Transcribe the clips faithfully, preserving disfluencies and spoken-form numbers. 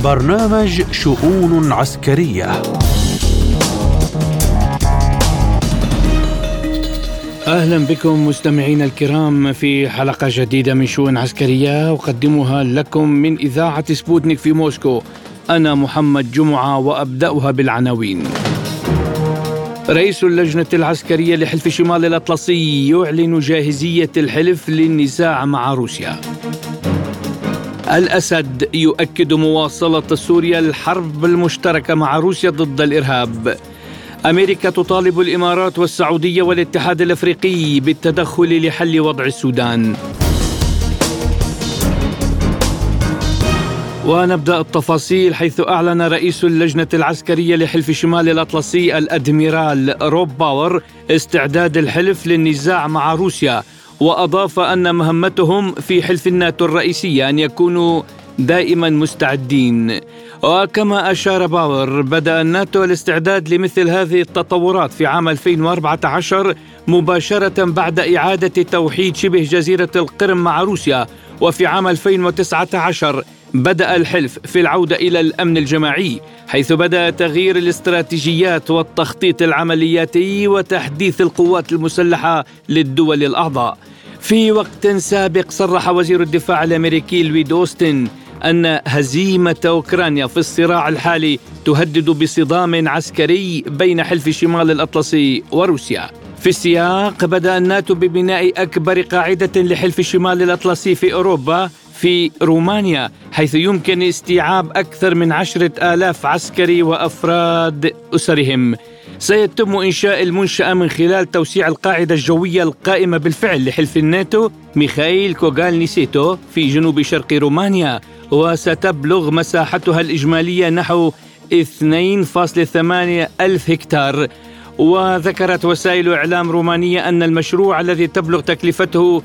برنامج شؤون عسكرية. أهلا بكم مستمعينا الكرام في حلقة جديدة من شؤون عسكرية أقدمها لكم من إذاعة سبوتنيك في موسكو. أنا محمد جمعة وأبدأها بالعناوين. رئيس اللجنة العسكرية لحلف شمال الأطلسي يعلن جاهزية الحلف للنزاع مع روسيا. الأسد يؤكد مواصلة سوريا الحرب المشتركة مع روسيا ضد الإرهاب. أمريكا تطالب الإمارات والسعودية والاتحاد الأفريقي بالتدخل لحل وضع السودان. ونبدأ التفاصيل، حيث أعلن رئيس اللجنة العسكرية لحلف شمال الأطلسي الأدميرال روب باور استعداد الحلف للنزاع مع روسيا، وأضاف أن مهمتهم في حلف الناتو الرئيسية أن يكونوا دائما مستعدين. وكما أشار باور، بدأ الناتو الاستعداد لمثل هذه التطورات في عام ألفين وأربعة عشر مباشرة بعد إعادة توحيد شبه جزيرة القرم مع روسيا، وفي عام ألفين وتسعة عشر بدأ الحلف في العودة إلى الأمن الجماعي، حيث بدأ تغيير الاستراتيجيات والتخطيط العملياتي وتحديث القوات المسلحة للدول الأعضاء. في وقت سابق صرح وزير الدفاع الأمريكي لويد أوستن أن هزيمة أوكرانيا في الصراع الحالي تهدد بصدام عسكري بين حلف شمال الأطلسي وروسيا. في السياق، بدأ الناتو ببناء أكبر قاعدة لحلف شمال الأطلسي في أوروبا في رومانيا، حيث يمكن استيعاب أكثر من عشرة آلاف عسكري وأفراد أسرهم. سيتم إنشاء المنشأة من خلال توسيع القاعدة الجوية القائمة بالفعل لحلف الناتو ميخائيل كوغالنيسيتو في جنوب شرق رومانيا، وستبلغ مساحتها الإجمالية نحو اثنين فاصلة ثمانية ألف هكتار. وذكرت وسائل إعلام رومانية أن المشروع الذي تبلغ تكلفته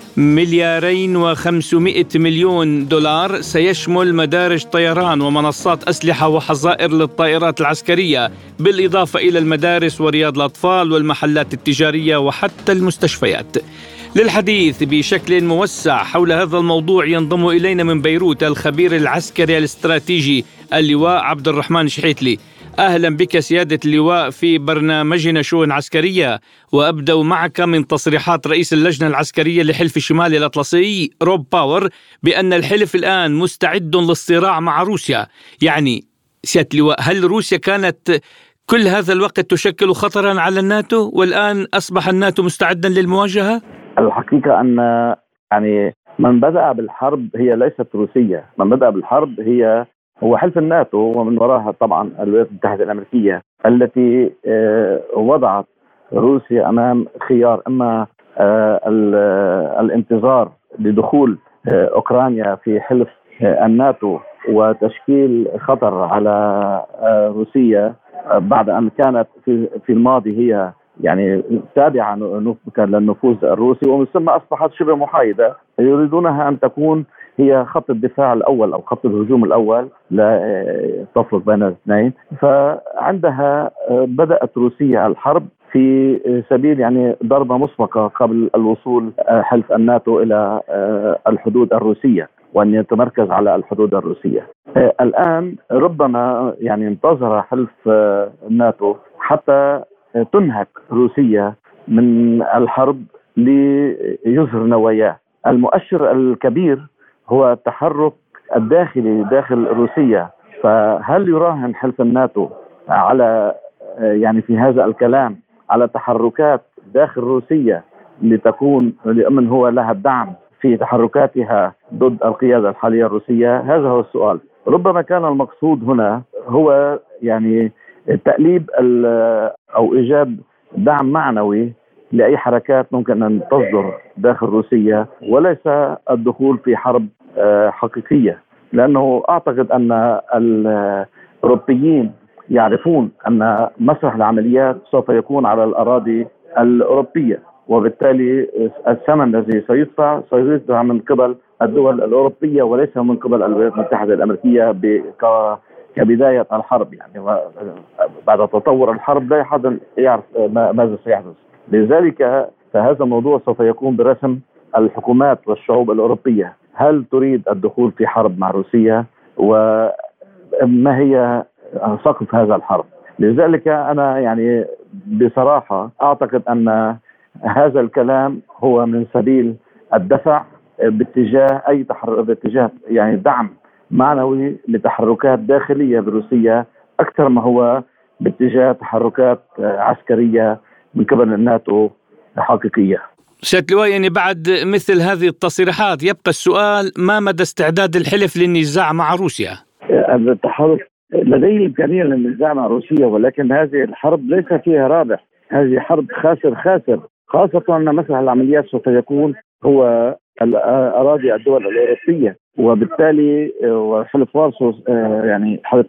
مليارين وخمسمائة مليون دولار سيشمل مدارج طيران ومنصات أسلحة وحظائر للطائرات العسكرية، بالإضافة إلى المدارس ورياض الأطفال والمحلات التجارية وحتى المستشفيات. للحديث بشكل موسع حول هذا الموضوع ينضم إلينا من بيروت الخبير العسكري الاستراتيجي اللواء عبد الرحمن شحيتلي. أهلا بك سيادة اللواء في برنامجنا شؤون عسكرية، وأبدأ معك من تصريحات رئيس اللجنة العسكرية لحلف شمال الأطلسي روب باور بأن الحلف الآن مستعد للصراع مع روسيا. يعني سيادة اللواء، هل روسيا كانت كل هذا الوقت تشكل خطرا على الناتو والآن أصبح الناتو مستعدا للمواجهة؟ الحقيقة أن يعني من بدأ بالحرب هي ليست روسيا، من بدأ بالحرب هي هو حلف الناتو، ومن وراها طبعا الولايات المتحدة الأمريكية التي وضعت روسيا أمام خيار، إما الانتظار لدخول أوكرانيا في حلف الناتو وتشكيل خطر على روسيا بعد أن كانت في الماضي هي يعني تابعة للنفوذ الروسي، ومن ثم أصبحت شبه محايدة. يريدونها أن تكون هي خط الدفاع الأول أو خط الهجوم الأول، لا تفرق بين الاثنين. فعندها بدأت روسيا الحرب في سبيل يعني ضربة مسبقة قبل الوصول حلف الناتو إلى الحدود الروسية وأن يتمركز على الحدود الروسية. الآن ربما يعني انتظر حلف الناتو حتى تنهك روسيا من الحرب ليظهر نواياه. المؤشر الكبير هو التحرك الداخلي داخل روسيا. فهل يراهن حلف الناتو على يعني في هذا الكلام على تحركات داخل روسيا لتكون لمن هو لها الدعم في تحركاتها ضد القيادة الحالية الروسية؟ هذا هو السؤال. ربما كان المقصود هنا هو يعني تأليب أو إيجاد دعم معنوي لأي حركات ممكن أن تصدر داخل روسيا، وليس الدخول في حرب حقيقية، لأنه أعتقد أن الأوروبيين يعرفون أن مسرح العمليات سوف يكون على الأراضي الأوروبية، وبالتالي الثمن الذي سيدفع سيدفع من قبل الدول الأوروبية وليس من قبل الولايات المتحدة الأمريكية كبداية الحرب. يعني بعد تطور الحرب لا أحد يعرف ماذا سيحدث. لذلك فهذا الموضوع سوف يكون برسم الحكومات والشعوب الأوروبية، هل تريد الدخول في حرب مع روسيا؟ و ما هي سقف هذا الحرب. لذلك أنا يعني بصراحة أعتقد أن هذا الكلام هو من سبيل الدفع باتجاه أي تحرك، باتجاه يعني دعم معنوي لتحركات داخلية بروسيا أكثر ما هو باتجاه تحركات عسكرية من قبل الناتو حقيقية. سيادة اللواء، يعني بعد مثل هذه التصريحات يبقى السؤال: ما مدى استعداد الحلف للنزاع مع روسيا؟ التحالف لديه إمكانية للنزاع مع روسيا، ولكن هذه الحرب ليس فيها رابح، هذه حرب خاسر خاسر، خاصة أن مسرح العمليات سوف يكون هو الأراضي الدول الأوروبية، وبالتالي وحلف وارسو يعني حلف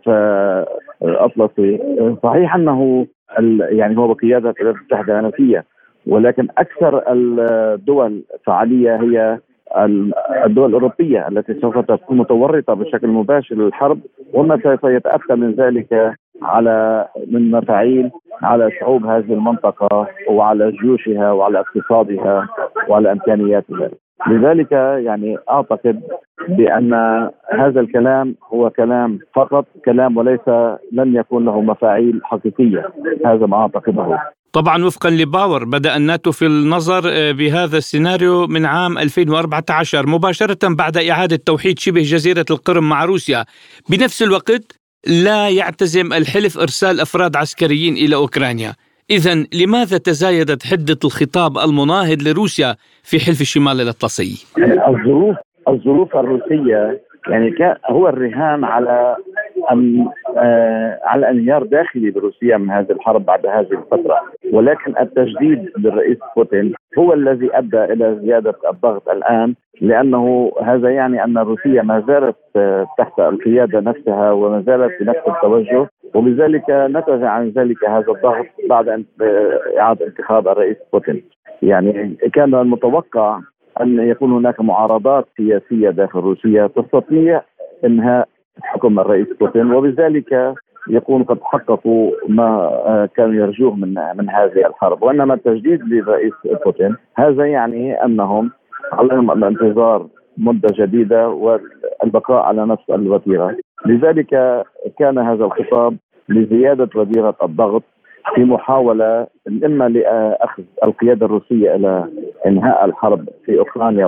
أطلسي صحيح أنه يعني هو بقيادة الولايات المتحدة الأمريكية، ولكن أكثر الدول فعالية هي الدول الأوروبية التي سوف تكون متورطة بشكل مباشر للحرب، وما سوف يتأثر من ذلك على من مفاعيل على شعوب هذه المنطقة وعلى جيوشها وعلى اقتصادها وعلى إمكانياتها. لذلك يعني أعتقد بأن هذا الكلام هو كلام فقط كلام، وليس لن يكون له مفاعيل حقيقية. هذا ما أعتقده. طبعا وفقا لباور بدأ الناتو في النظر بهذا السيناريو من عام ألفين وأربعة عشر مباشرة بعد إعادة توحيد شبه جزيرة القرم مع روسيا. بنفس الوقت لا يعتزم الحلف إرسال أفراد عسكريين إلى أوكرانيا. إذن لماذا تزايدت حدة الخطاب المناهض لروسيا في حلف الشمال الأطلسي؟ الظروف الظروف الروسية يعني هو الرهان على أن آه على انهيار داخلي بروسيا من هذه الحرب بعد هذه الفترة، ولكن التجديد للرئيس بوتين هو الذي أدى إلى زيادة الضغط الآن، لأنه هذا يعني أن روسيا ما زالت آه تحت القيادة نفسها وما زالت بنفس التوجه، وبذلك نتج عن ذلك هذا الضغط بعد أن إعادة انتخاب الرئيس بوتين. يعني كان المتوقع أن يكون هناك معارضات سياسية داخل روسيا تستطيع إنهاء حكم الرئيس بوتين، وبذلك يكون قد حققوا ما كانوا يرجوه من من هذه الحرب. وإنما التجديد للرئيس بوتين هذا يعني أنهم عليهم الانتظار مدة جديدة والبقاء على نفس الوتيرة. لذلك كان هذا الخطاب لزيادة وتيرة الضغط في محاولة إما لأخذ القيادة الروسية إلى إنهاء الحرب في أوكرانيا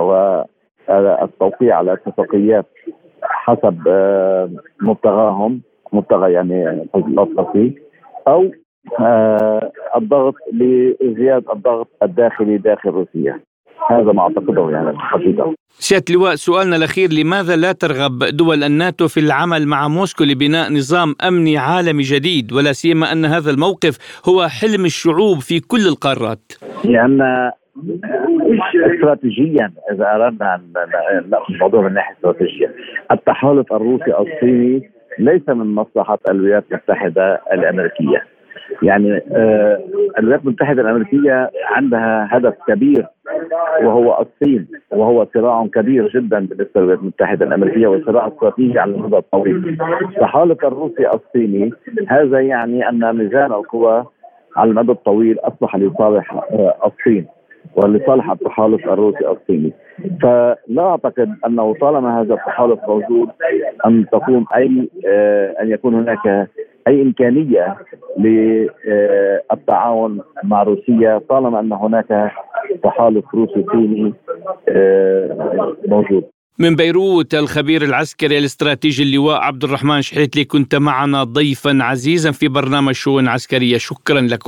والتوقيع على اتفاقيات حسب مبتغاهم مبتغى يعني الأطلسي، أو الضغط لزيادة الضغط الداخلي داخل روسيا. هذا ما أعتقده يعني الحقيقة. سيادة اللواء، سؤالنا الأخير: لماذا لا ترغب دول الناتو في العمل مع موسكو لبناء نظام أمني عالمي جديد، ولا سيما أن هذا الموقف هو حلم الشعوب في كل القارات؟ لأن استراتيجيا إذا أردنا أن نأخذ الموضوع من ناحية استراتيجية، التحالف الروسي الصيني ليس من مصلحة الولايات المتحدة الأمريكية. يعني آه الولايات المتحدة الأمريكية عندها هدف كبير وهو الصين، وهو صراع كبير جدا بالنسبة للولايات المتحدة الأمريكية وصراع استراتيجي على المدى الطويل. التحالف الروسي الصيني هذا يعني أن ميزان القوى على المدى الطويل أصبح لصالح آه الصين ولصالح التحالف الروسي الصيني. فلا أعتقد أنه طالما هذا التحالف موجود أن تكون أي آه أن يكون هناك أي إمكانية للتعاون مع روسيا طالما أن هناك تحالف روسي صيني آه موجود. من بيروت الخبير العسكري الاستراتيجي اللواء عبد الرحمن شحيتلي، كنت معنا ضيفا عزيزا في برنامج شؤون عسكرية. شكرا لكم.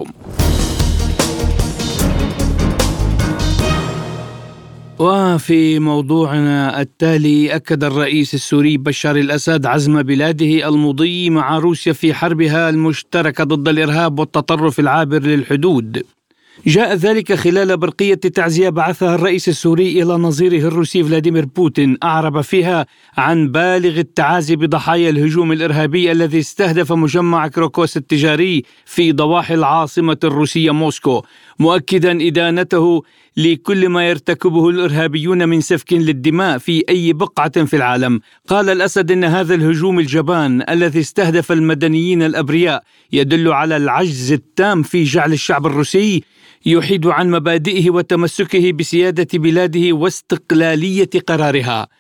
وفي موضوعنا التالي، أكد الرئيس السوري بشار الأسد عزم بلاده المضي مع روسيا في حربها المشتركة ضد الإرهاب والتطرف العابر للحدود. جاء ذلك خلال برقية تعزية بعثها الرئيس السوري إلى نظيره الروسي فلاديمير بوتين، أعرب فيها عن بالغ التعازي بضحايا الهجوم الإرهابي الذي استهدف مجمع كروكوس التجاري في ضواحي العاصمة الروسية موسكو، مؤكدا إدانته لكل ما يرتكبه الإرهابيون من سفك للدماء في أي بقعة في العالم. قال الأسد إن هذا الهجوم الجبان الذي استهدف المدنيين الأبرياء يدل على العجز التام في جعل الشعب الروسي يحيد عن مبادئه وتمسكه بسيادة بلاده واستقلالية قرارها.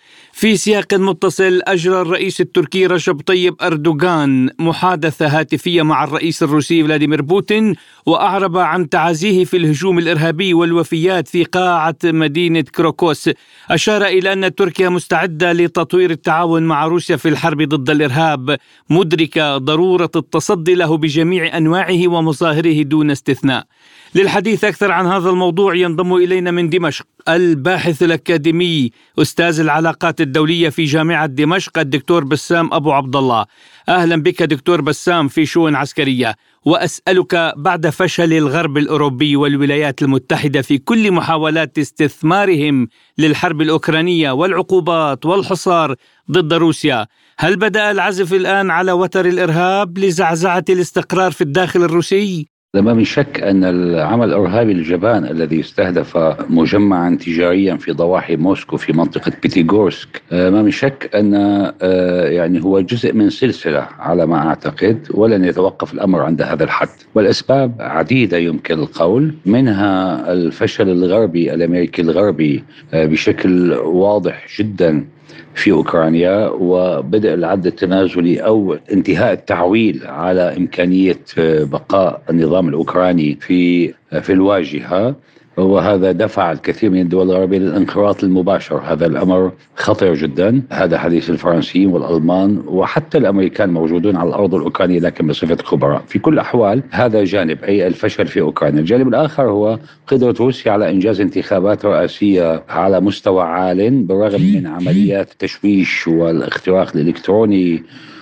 في سياق متصل، أجرى الرئيس التركي رجب طيب أردوغان محادثة هاتفية مع الرئيس الروسي فلاديمير بوتين، وأعرب عن تعازيه في الهجوم الإرهابي والوفيات في قاعة مدينة كروكوس. أشار إلى أن تركيا مستعدة لتطوير التعاون مع روسيا في الحرب ضد الإرهاب، مدركة ضرورة التصدي له بجميع أنواعه ومظاهره دون استثناء. للحديث أكثر عن هذا الموضوع ينضم إلينا من دمشق الباحث الأكاديمي أستاذ العلاقات الدولية في جامعة دمشق الدكتور بسام أبو عبد الله. أهلا بك دكتور بسام في شؤون عسكرية، وأسألك بعد فشل الغرب الأوروبي والولايات المتحدة في كل محاولات استثمارهم للحرب الأوكرانية والعقوبات والحصار ضد روسيا، هل بدأ العزف الآن على وتر الإرهاب لزعزعة الاستقرار في الداخل الروسي؟ ما من شك أن العمل الإرهابي الجبان الذي استهدف مجمعا تجاريا في ضواحي موسكو في منطقة بيتيغورسك، ما من شك أن يعني هو جزء من سلسلة على ما أعتقد، ولن يتوقف الأمر عند هذا الحد. والأسباب عديدة يمكن القول، منها الفشل الغربي الأمريكي الغربي بشكل واضح جدا في أوكرانيا، وبدأ العد التنازلي أو انتهاء التعويل على إمكانية بقاء النظام الأوكراني في في الواجهة، وهذا دفع الكثير من الدول الغربية للانخراط المباشر. هذا الأمر خطير جدا، هذا حديث الفرنسيين والألمان وحتى الأمريكان موجودون على الأرض الأوكرانية لكن بصفة خبراء. في كل الأحوال هذا جانب، أي الفشل في أوكرانيا. الجانب الآخر هو قدرة روسيا على إنجاز انتخابات رئاسية على مستوى عال بالرغم من عمليات التشويش والاختراق الإلكتروني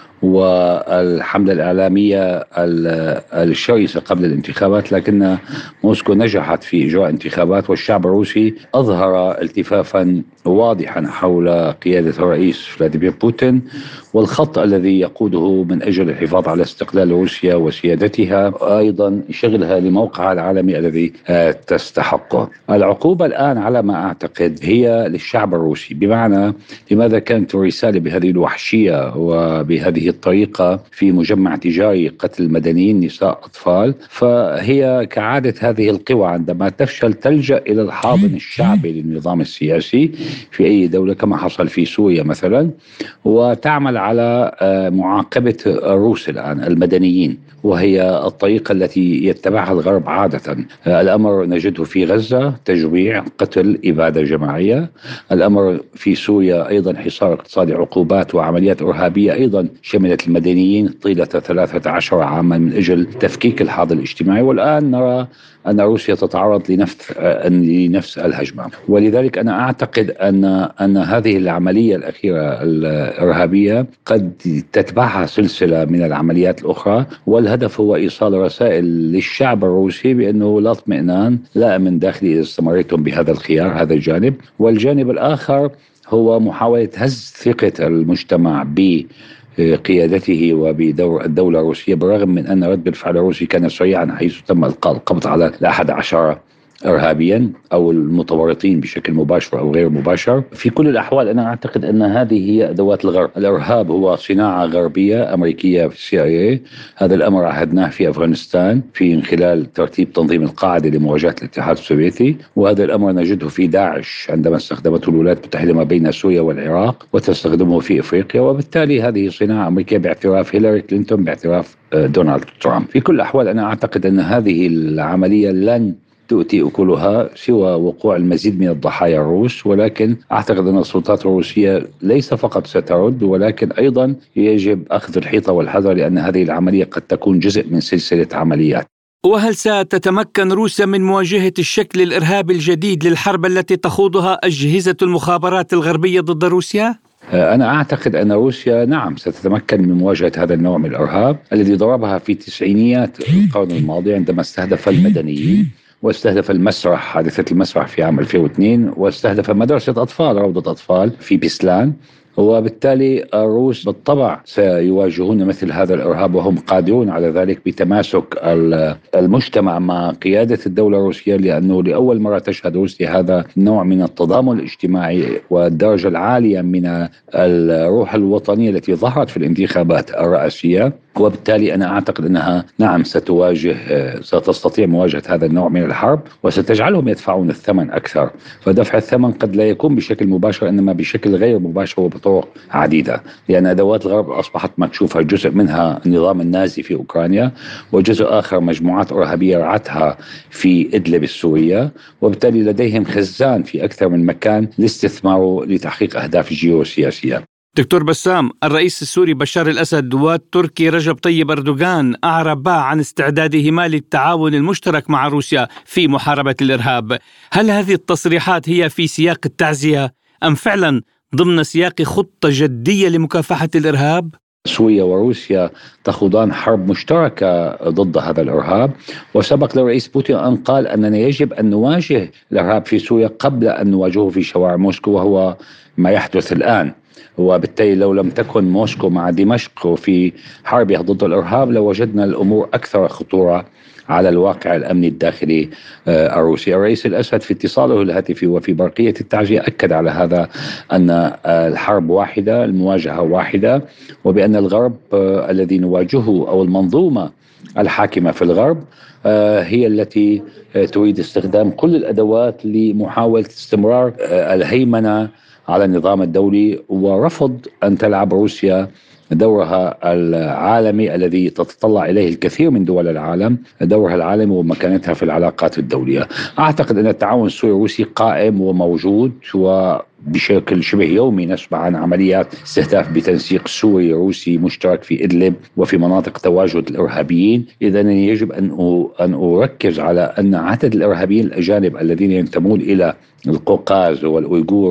والحملة الإعلامية الشرسة قبل الانتخابات، لكن موسكو نجحت في إجراء انتخابات، والشعب الروسي أظهر التفافا واضحا حول قيادة الرئيس فلاديمير بوتين والخط الذي يقوده من أجل الحفاظ على استقلال روسيا وسيادتها، أيضا شغلها لموقعها العالمي الذي تستحقه. العقوبة الآن على ما أعتقد هي للشعب الروسي، بمعنى لماذا كانت الرسالة بهذه الوحشية وبهذه الطريقة في مجمع تجاري قتل مدنيين نساء أطفال؟ فهي كعادة هذه القوى عندما تفشل تلجأ إلى الحاضن الشعبي للنظام السياسي في أي دولة كما حصل في سوريا مثلا، وتعمل على معاقبة الروس الآن المدنيين، وهي الطريقة التي يتبعها الغرب عادة. الأمر نجده في غزة تجويع، قتل، إبادة جماعية. الأمر في سوريا أيضا حصار اقتصادي، عقوبات وعمليات إرهابية أيضا شملت المدنيين طيلة ثلاثة عشر عاما من أجل تفكيك الحاضن الاجتماعي. والآن نرى أن روسيا تتعرض لنفس لنفس الهجمة. ولذلك أنا أعتقد أن أن هذه العملية الأخيرة الإرهابية قد تتبعها سلسلة من العمليات الأخرى، والهدف هو إيصال رسائل للشعب الروسي بأنه لا اطمئنان، لا أمن داخلي إذا استمريتم بهذا الخيار. هذا الجانب. والجانب الآخر هو محاولة هز ثقة المجتمع ب قيادته وبدور الدولة الروسية، بالرغم من أن رد الفعل الروسي كان سريعا حيث تم إلقاء القبض على الأحد عشر إرهابيا أو المتورطين بشكل مباشر أو غير مباشر. في كل الأحوال أنا أعتقد أن هذه هي أدوات الغرب. الإرهاب هو صناعة غربية أمريكية في السي آي إيه. هذا الأمر عهدناه في أفغانستان في من خلال ترتيب تنظيم القاعدة لمواجهة الاتحاد السوفيتي، وهذا الأمر نجده في داعش عندما استخدمته الولايات المتحدة ما بين سوريا والعراق وتستخدمه في إفريقيا. وبالتالي هذه صناعة أمريكية باعتراف هيلاري كلينتون، باعتراف دونالد ترامب. في كل الأحوال أنا أعتقد أن هذه العملية لن تؤتي أكلها سوى وقوع المزيد من الضحايا الروس، ولكن أعتقد أن السلطات الروسية ليس فقط سترد، ولكن أيضا يجب أخذ الحيطة والحذر، لأن هذه العملية قد تكون جزء من سلسلة عمليات. وهل ستتمكن روسيا من مواجهة الشكل الإرهابي الجديد للحرب التي تخوضها أجهزة المخابرات الغربية ضد روسيا؟ أنا أعتقد أن روسيا نعم ستتمكن من مواجهة هذا النوع من الإرهاب الذي ضربها في تسعينيات القرن الماضي عندما استهدف المدنيين، واستهدف المسرح، حادثة المسرح في عام ألفين واثنين، واستهدف مدرسة أطفال، روضة أطفال في بيسلان. وبالتالي الروس بالطبع سيواجهون مثل هذا الإرهاب، وهم قادرون على ذلك بتماسك المجتمع مع قيادة الدولة الروسية، لأنه لأول مرة تشهد روسيا هذا النوع من التضامن الاجتماعي والدرجة العالية من الروح الوطنية التي ظهرت في الانتخابات الرئاسية. وبالتالي أنا أعتقد أنها نعم ستواجه ستستطيع مواجهة هذا النوع من الحرب، وستجعلهم يدفعون الثمن أكثر. فدفع الثمن قد لا يكون بشكل مباشر، إنما بشكل غير مباشر وبطرق عديدة، لأن أدوات الغرب أصبحت مكشوفة. جزء منها النظام النازي في أوكرانيا، وجزء آخر مجموعات إرهابية رعتها في إدلب السورية، وبالتالي لديهم خزان في أكثر من مكان لاستثماره لتحقيق أهداف جيوسياسية. دكتور بسام، الرئيس السوري بشار الأسد والتركي رجب طيب أردوغان أعربا عن استعدادهما للتعاون المشترك مع روسيا في محاربة الإرهاب. هل هذه التصريحات هي في سياق التعزية أم فعلا ضمن سياق خطة جدية لمكافحة الإرهاب؟ سوريا وروسيا تخوضان حرب مشتركة ضد هذا الإرهاب، وسبق للرئيس بوتين أن قال أننا يجب أن نواجه الإرهاب في سوريا قبل أن نواجهه في شوارع موسكو، وهو ما يحدث الآن. وبالتالي لو لم تكن موسكو مع دمشق في حربها ضد الإرهاب لوجدنا الأمور أكثر خطورة على الواقع الأمني الداخلي الروسي. الرئيس الأسد في اتصاله الهاتفي وفي برقية التعزية أكد على هذا، أن الحرب واحدة، المواجهة واحدة، وبأن الغرب الذي نواجهه أو المنظومة الحاكمة في الغرب هي التي تريد استخدام كل الأدوات لمحاولة استمرار الهيمنة على النظام الدولي، ورفض أن تلعب روسيا دورها العالمي الذي تتطلع إليه الكثير من دول العالم، دورها العالمي ومكانتها في العلاقات الدولية. أعتقد أن التعاون السوري الروسي قائم وموجود، وبشكل شبه يومي نسمع عن عمليات استهداف بتنسيق سوري روسي مشترك في إدلب وفي مناطق تواجد الإرهابيين. إذن يجب أن أن أركز على أن عدد الإرهابيين الأجانب الذين ينتمون إلى القوقاز والأويغور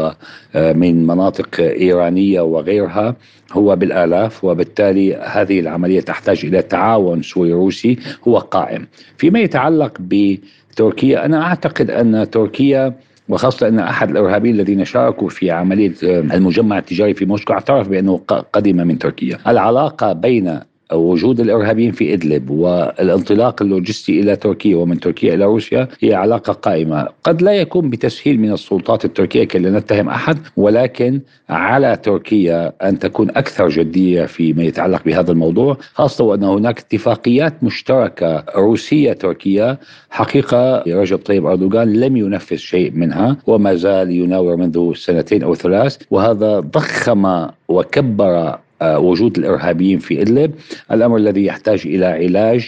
ومن مناطق إيرانية وغيرها هو بالآلاف، وبالتالي هذه العملية تحتاج إلى تعاون سوري روسي هو قائم. فيما يتعلق بتركيا، أنا أعتقد أن تركيا، وخاصة أن أحد الإرهابيين الذين شاركوا في عملية المجمع التجاري في موسكو اعترف بأنه قدم من تركيا. العلاقة بين وجود الإرهابيين في إدلب والانطلاق اللوجستي إلى تركيا ومن تركيا إلى روسيا هي علاقة قائمة، قد لا يكون بتسهيل من السلطات التركية كي لا نتهم أحد، ولكن على تركيا أن تكون أكثر جدية فيما يتعلق بهذا الموضوع، خاصة وأن هناك اتفاقيات مشتركة روسية تركيا. حقيقة رجب طيب أردوغان لم ينفذ شيء منها وما زال يناور منذ سنتين أو ثلاث، وهذا ضخم وكبر وجود الإرهابيين في إدلب، الأمر الذي يحتاج إلى علاج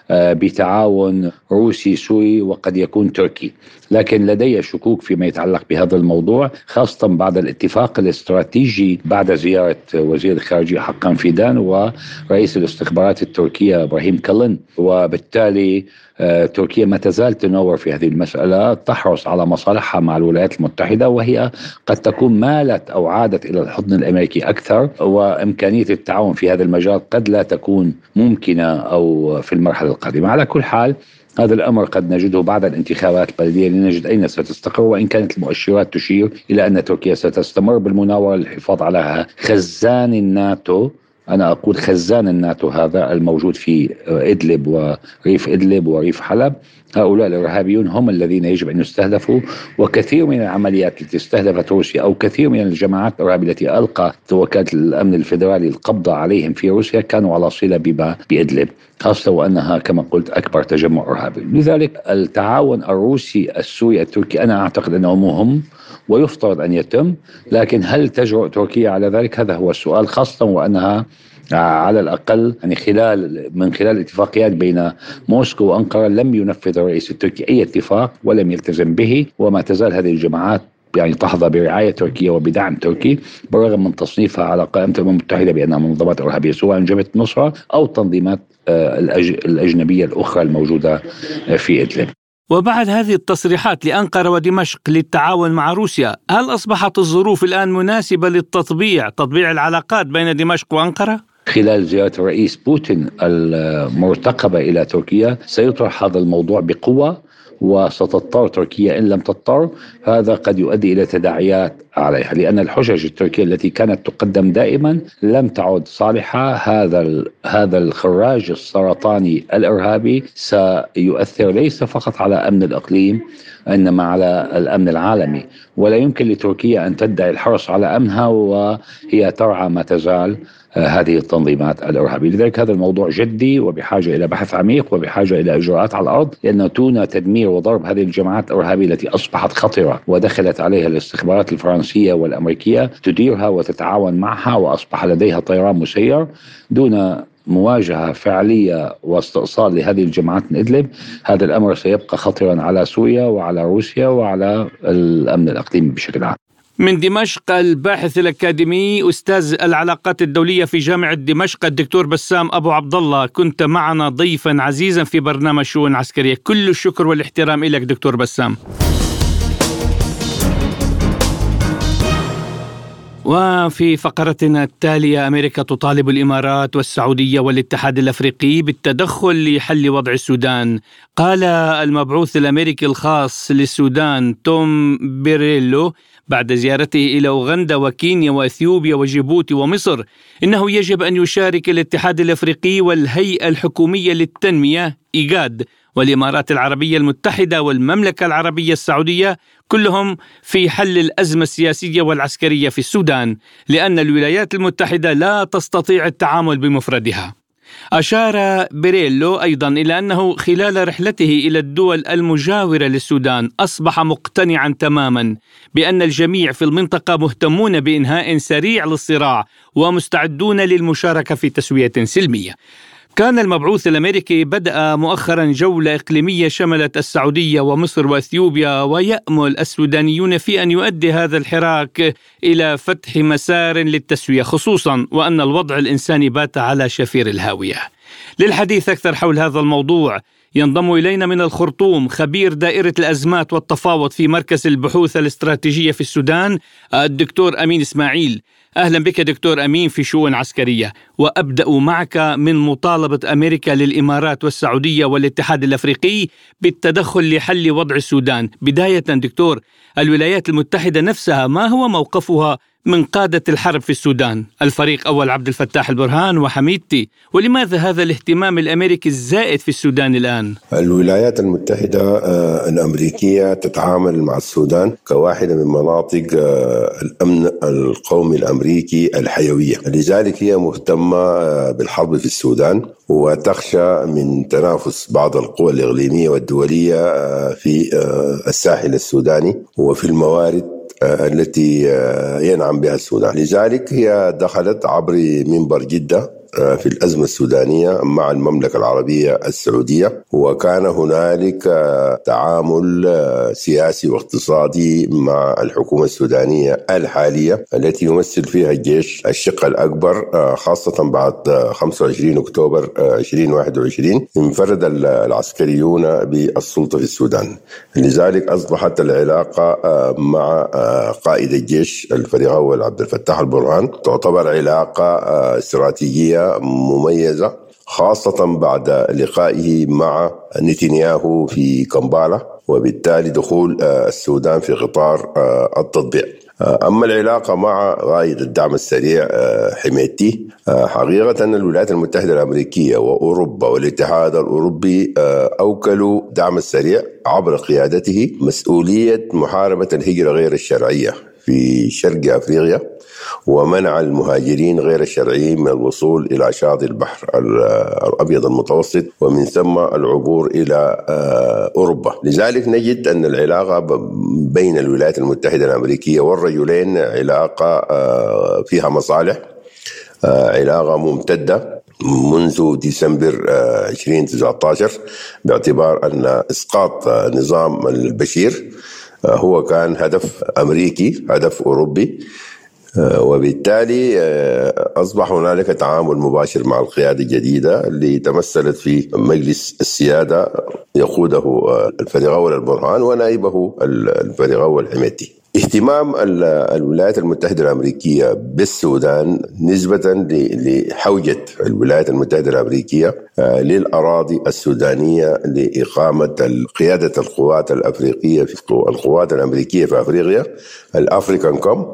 بتعاون روسي سوري وقد يكون تركي. لكن لدي شكوك فيما يتعلق بهذا الموضوع، خاصة بعد الاتفاق الاستراتيجي بعد زيارة وزير الخارجية حقان فيدان ورئيس الاستخبارات التركية إبراهيم كالن. وبالتالي تركيا ما تزال تنور في هذه المسألة، تحرص على مصالحها مع الولايات المتحدة، وهي قد تكون مالت أو عادت إلى الحضن الأمريكي أكثر، وإمكانية التعاون في هذا المجال قد لا تكون ممكنة أو في المرحلة القادمة. على كل حال هذا الأمر قد نجده بعد الانتخابات البلدية لنجد أين ستستقر، وإن كانت المؤشرات تشير إلى أن تركيا ستستمر بالمناورة للحفاظ على خزان الناتو. أنا أقول خزان الناتو هذا الموجود في إدلب وريف إدلب وريف حلب. هؤلاء الإرهابيون هم الذين يجب أن يستهدفوا، وكثير من العمليات التي استهدفت روسيا أو كثير من الجماعات الإرهابية التي ألقى وكالة الأمن الفيدرالي القبض عليهم في روسيا كانوا على صلة بما بإدلب، خاصة وأنها كما قلت أكبر تجمع إرهابي. لذلك التعاون الروسي السوري التركي أنا أعتقد أنه مهم ويفترض أن يتم، لكن هل تجرؤ تركيا على ذلك؟ هذا هو السؤال، خاصة وأنها على الأقل يعني خلال من خلال اتفاقيات بين موسكو وأنقرة لم ينفذ الرئيس التركي أي اتفاق ولم يلتزم به، وما تزال هذه الجماعات يعني تحظى برعاية تركيا وبدعم تركي بالرغم من تصنيفها على قائمة الأمم المتحدة بأنها منظمات إرهابية، سواء جبهة النصرة أو التنظيمات الأجنبية الأخرى الموجودة في إدلب. وبعد هذه التصريحات لأنقرة ودمشق للتعاون مع روسيا، هل أصبحت الظروف الآن مناسبة للتطبيع تطبيع العلاقات بين دمشق وأنقرة؟ خلال زيارة الرئيس بوتين المرتقبة إلى تركيا سيطرح هذا الموضوع بقوة، وستضطر تركيا إن لم تضطر هذا قد يؤدي إلى تداعيات عليها، لأن الحجج التركية التي كانت تقدم دائما لم تعد صالحة. هذا هذا الخراج السرطاني الإرهابي سيؤثر ليس فقط على أمن الإقليم إنما على الأمن العالمي، ولا يمكن لتركيا أن تدعي الحرص على أمنها وهي ترعى ما تزال هذه التنظيمات الإرهابية. لذلك هذا الموضوع جدي وبحاجة إلى بحث عميق وبحاجة إلى إجراءات على الأرض، لأن دون تدمير وضرب هذه الجماعات الإرهابية التي أصبحت خطرة ودخلت عليها الاستخبارات الفرنسية والأمريكية تديرها وتتعاون معها وأصبح لديها طيران مسير، دون مواجهة فعلية واستئصال لهذه الجماعات من إدلب، هذا الأمر سيبقى خطرا على سوريا وعلى روسيا وعلى الأمن الإقليمي بشكل عام. من دمشق الباحث الأكاديمي أستاذ العلاقات الدولية في جامعة دمشق الدكتور بسام أبو عبد الله، كنت معنا ضيفا عزيزا في برنامج شؤون عسكرية. كل الشكر والاحترام لك دكتور بسام. وفي فقرتنا التالية، أمريكا تطالب الإمارات والسعودية والاتحاد الأفريقي بالتدخل لحل وضع السودان. قال المبعوث الأمريكي الخاص للسودان توم بيريلو بعد زيارته إلى أوغندا وكينيا وإثيوبيا وجيبوتي ومصر إنه يجب أن يشارك الاتحاد الأفريقي والهيئة الحكومية للتنمية إيجاد والإمارات العربية المتحدة والمملكة العربية السعودية كلهم في حل الأزمة السياسية والعسكرية في السودان، لأن الولايات المتحدة لا تستطيع التعامل بمفردها. أشار بيريلو أيضا إلى أنه خلال رحلته إلى الدول المجاورة للسودان أصبح مقتنعا تماما بأن الجميع في المنطقة مهتمون بإنهاء سريع للصراع ومستعدون للمشاركة في تسوية سلمية. كان المبعوث الأمريكي بدأ مؤخرا جولة إقليمية شملت السعودية ومصر وإثيوبيا، ويأمل السودانيون في أن يؤدي هذا الحراك إلى فتح مسار للتسوية، خصوصا وأن الوضع الإنساني بات على شفير الهاوية. للحديث أكثر حول هذا الموضوع ينضم إلينا من الخرطوم خبير دائرة الأزمات والتفاوض في مركز البحوث الاستراتيجية في السودان الدكتور أمين إسماعيل. أهلا بك دكتور أمين في شؤون عسكرية، وأبدأ معك من مطالبة أمريكا للإمارات والسعودية والاتحاد الأفريقي بالتدخل لحل وضع السودان. بداية دكتور، الولايات المتحدة نفسها ما هو موقفها من قادة الحرب في السودان، الفريق أول عبد الفتاح البرهان وحميدتي، ولماذا هذا الاهتمام الأمريكي الزائد في السودان الآن؟ الولايات المتحدة الأمريكية تتعامل مع السودان كواحدة من مناطق الأمن القومي الأمريكي الحيوية، لذلك هي مهتمة بالحرب في السودان وتخشى من تنافس بعض القوى الإقليمية والدولية في الساحل السوداني وفي الموارد التي ينعم بها السودان. لذلك هي دخلت عبر منبر جدة في الأزمة السودانية مع المملكة العربية السعودية، وكان هنالك تعامل سياسي واقتصادي مع الحكومة السودانية الحالية التي يمثل فيها الجيش الشق الأكبر، خاصة بعد خمسة وعشرين أكتوبر ألفين وواحد وعشرين انفرد العسكريون بالسلطة في السودان. لذلك أصبحت العلاقة مع قائد الجيش الفريق أول عبد الفتاح البرهان تعتبر علاقة استراتيجية مميزة، خاصة بعد لقائه مع نتنياهو في كمبالا، وبالتالي دخول السودان في قطار التطبيع. أما العلاقة مع قائد الدعم السريع حميدتي، حقيقة أن الولايات المتحدة الأمريكية وأوروبا والاتحاد الأوروبي أوكلوا دعم السريع عبر قيادته مسؤولية محاربة الهجرة غير الشرعية في شرق أفريقيا ومنع المهاجرين غير الشرعيين من الوصول إلى شاطئ البحر الأبيض المتوسط ومن ثم العبور إلى أوروبا. لذلك نجد أن العلاقة بين الولايات المتحدة الأمريكية والرجلين علاقة فيها مصالح، علاقة ممتدة منذ ديسمبر ألفين وتسعة عشر، باعتبار أن إسقاط نظام البشير هو كان هدف أمريكي، هدف أوروبي، وبالتالي أصبح هنالك تعامل مباشر مع القيادة الجديدة اللي تمثلت في مجلس السيادة يقوده الفريق أول البرهان ونائبه الفريق أول حميدتي. اهتمام الولايات المتحدة الأمريكية بالسودان نسبة لحوجة الولايات المتحدة الأمريكية للأراضي السودانية لإقامة قيادة القوات الأفريقية في القوات الأمريكية في أفريقيا الأفريكان كوم،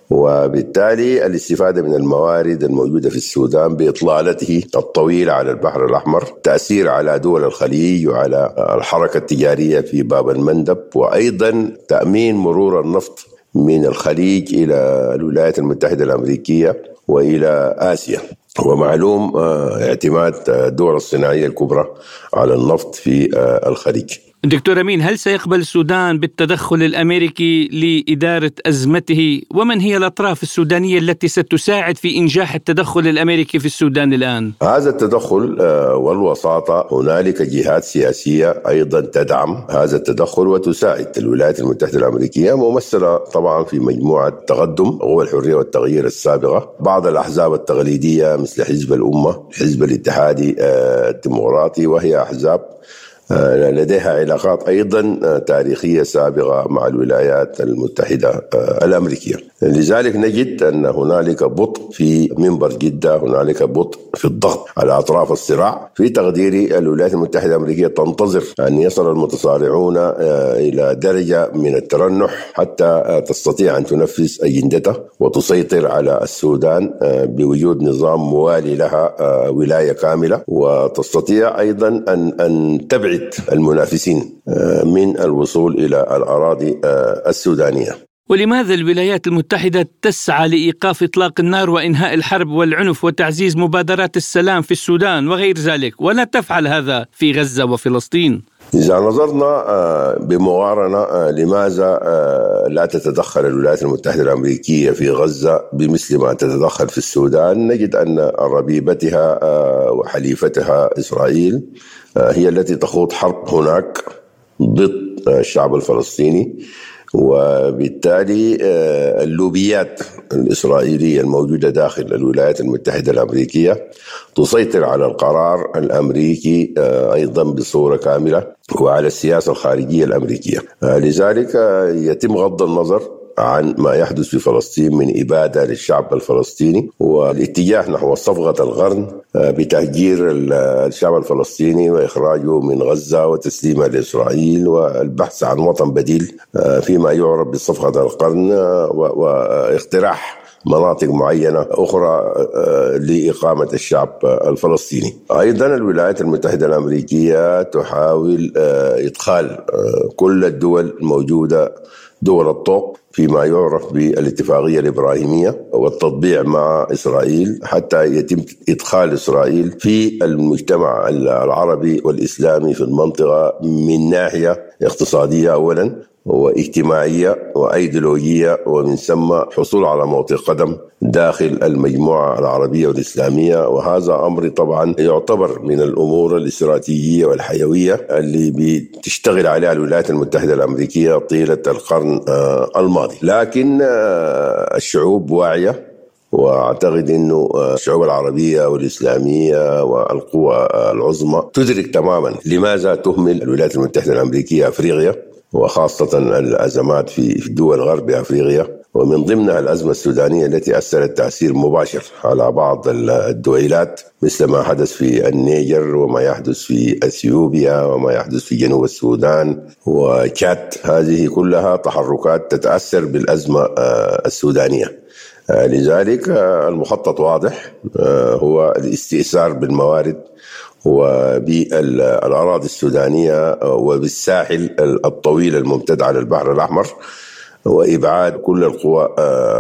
وبالتالي الاستفادة من الموارد الموجودة في السودان بإطلالته الطويلة على البحر الأحمر، تأثير على دول الخليج وعلى الحركة التجارية في باب المندب، وأيضا تأمين مرور النفط من الخليج إلى الولايات المتحدة الأمريكية وإلى آسيا. ومعلوم اعتماد الدول الصناعية الكبرى على النفط في الخليج. دكتور أمين، هل سيقبل السودان بالتدخل الأمريكي لإدارة أزمته؟ ومن هي الأطراف السودانية التي ستساعد في إنجاح التدخل الأمريكي في السودان الآن؟ هذا التدخل والوساطة، هنالك جهات سياسية أيضا تدعم هذا التدخل وتساعد. الولايات المتحدة الأمريكية ممثلة طبعا في مجموعة تقدم قوى الحرية والتغيير السابقة، بعض الأحزاب التقليدية مثل حزب الأمة، الحزب الاتحادي الديمقراطي، وهي أحزاب لديها علاقات أيضا تاريخية سابقة مع الولايات المتحدة الأمريكية. لذلك نجد أن هنالك بطء في منبر جدة، هنالك بطء في الضغط على أطراف الصراع. في تقديري الولايات المتحدة الأمريكية تنتظر أن يصل المتصارعون إلى درجة من الترنح حتى تستطيع أن تنفذ أجندتها وتسيطر على السودان بوجود نظام موالي لها ولاية كاملة، وتستطيع أيضا أن أن تبعد المنافسين من الوصول إلى الأراضي السودانية. ولماذا الولايات المتحدة تسعى لإيقاف إطلاق النار وإنهاء الحرب والعنف وتعزيز مبادرات السلام في السودان وغير ذلك، ولا تفعل هذا في غزة وفلسطين؟ إذا نظرنا بمقارنة لماذا لا تتدخل الولايات المتحدة الأمريكية في غزة بمثل ما تتدخل في السودان، نجد أن ربيبتها وحليفتها إسرائيل هي التي تخوض حرب هناك ضد الشعب الفلسطيني، وبالتالي اللوبيات الإسرائيلية الموجودة داخل الولايات المتحدة الأمريكية تسيطر على القرار الأمريكي أيضا بصورة كاملة وعلى السياسة الخارجية الأمريكية. لذلك يتم غض النظر عن ما يحدث في فلسطين من إبادة للشعب الفلسطيني، والاتجاه نحو صفقة القرن بتهجير الشعب الفلسطيني وإخراجه من غزة وتسليمه لإسرائيل، والبحث عن وطن بديل فيما يعرف بصفقة القرن، واقتراح مناطق معينة أخرى لإقامة الشعب الفلسطيني. أيضا الولايات المتحدة الأمريكية تحاول إدخال كل الدول الموجودة دول الطوق فيما يعرف بالاتفاقية الإبراهيمية والتطبيع مع إسرائيل، حتى يتم إدخال إسرائيل في المجتمع العربي والإسلامي في المنطقة من ناحية اقتصادية أولا واجتماعية وأيديولوجية، ومن ثم حصول على موطئ قدم داخل المجموعة العربية والإسلامية. وهذا أمر طبعا يعتبر من الأمور الاستراتيجية والحيوية اللي بتشتغل عليها الولايات المتحدة الأمريكية طيلة القرن الماضي. لكن الشعوب واعية، وأعتقد أنه الشعوب العربية والإسلامية والقوى العظمى تدرك تماما لماذا تهمل الولايات المتحدة الأمريكية أفريقيا، وخاصة الأزمات في دول غرب أفريقيا، ومن ضمنها الأزمة السودانية التي أثرت تأثير مباشر على بعض الدويلات، مثل ما حدث في النيجر وما يحدث في أثيوبيا وما يحدث في جنوب السودان وتشاد. هذه كلها تحركات تتأثر بالأزمة السودانية. لذلك المخطط واضح، هو الاستئثار بالموارد وبالأراضي السودانية وبالساحل الطويل الممتد على البحر الأحمر، وإبعاد كل القوى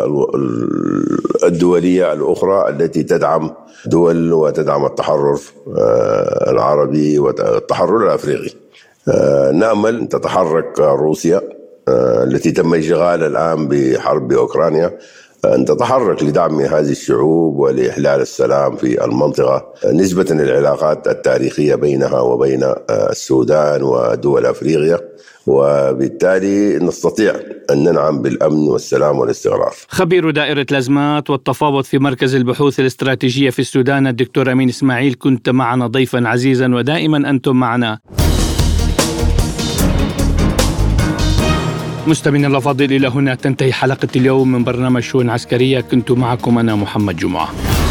الدولية الأخرى التي تدعم دول وتدعم التحرر العربي والتحرر الأفريقي. نأمل أن تتحرك روسيا التي تم إشغالها الآن بحرب أوكرانيا أن تتحرك لدعم هذه الشعوب ولإحلال السلام في المنطقة، نسبة للعلاقات التاريخية بينها وبين السودان ودول أفريقيا، وبالتالي نستطيع أن ننعم بالأمن والسلام والاستقرار. خبير دائرة الأزمات والتفاوض في مركز البحوث الاستراتيجية في السودان الدكتور أمين إسماعيل، كنت معنا ضيفا عزيزا ودائما أنتم معنا. مستمعينا الأفاضل، إلى هنا تنتهي حلقة اليوم من برنامج شؤون عسكرية، كنت معكم أنا محمد جمعة.